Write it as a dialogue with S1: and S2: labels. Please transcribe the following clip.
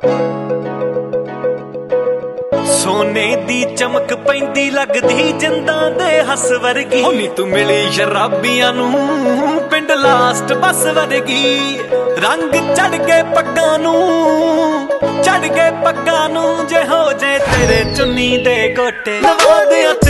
S1: सोने दी चमक पैंदी लगदी जिंदा दे हस वर्गी नी तू मिली शराबियां नू पिंड लास्ट बस वर्गी रंग चढ़ गए पग्गां नू चढ़ गए पग्गां नू जे हो जे तेरे चुन्नी दे गोटे लवा दियां